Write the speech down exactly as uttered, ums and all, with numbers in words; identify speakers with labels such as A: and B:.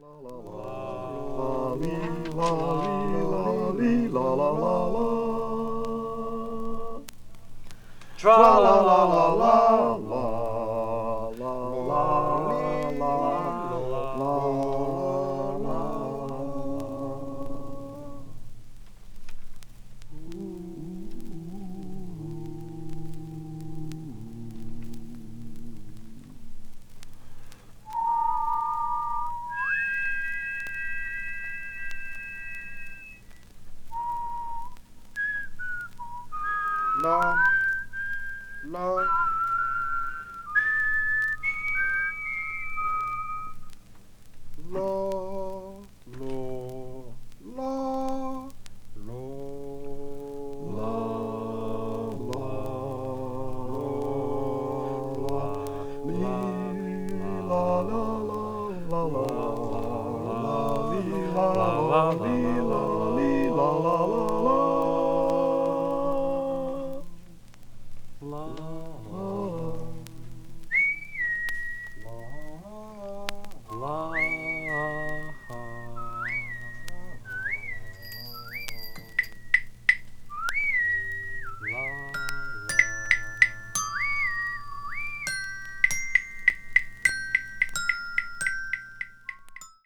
A: La li la li la li la la la la. Tra la la la la la la la la la la. La la la lo la lo la la la li la la la la la li la la li la li la la la.